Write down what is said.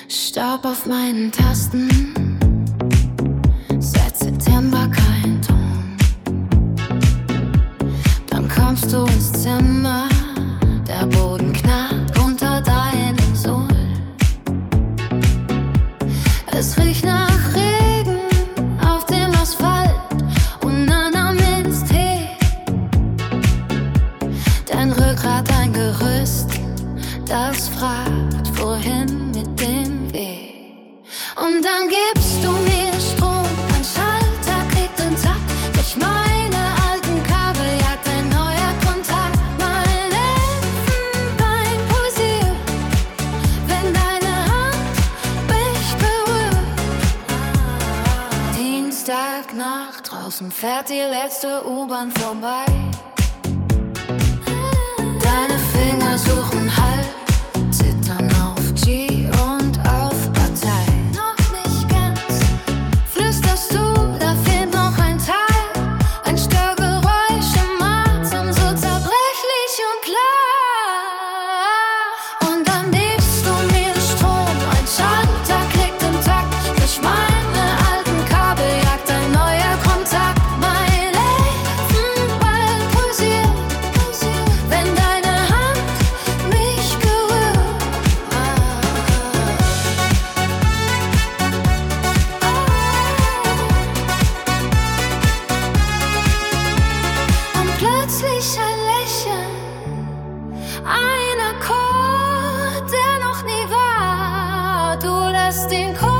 Staub auf meinen Tasten, seit September kein Ton. Dann kommst du ins Zimmer, der Boden knarrt unter deinem Sohl. Es riecht nach Regen auf dem Asphalt und Nana-Minztee. Dein Rückgrat ein Gerüst, das fragt, wohin mit dem Weg. Und dann gibst du mir Strom, ein Schalter klickt und zack, durch meine alten Kabel jagt ein neuer Kontakt. Mein Elfenbein pulsiert, wenn deine Hand mich berührt. Dienstagnacht, draußen fährt die letzte U-Bahn vorbei. Deine Finger suchen Halt, zittern auf G und auf Partei. Noch nicht ganz, flüsterst du, da fehlt noch ein Teil. Ein Störgeräusch im Atem, so zerbrechlich und klar. Und dann gibst du mir Strom, ein Schalter klickt im Takt. Durch meine alten Kabel jagt ein neuer Kontakt. Mein Elfenbein pulsiert, wenn deine Hand mich berührt. Und plötzlich ein Lächeln, ein Akkord, der noch nie war. Du lässt den Chor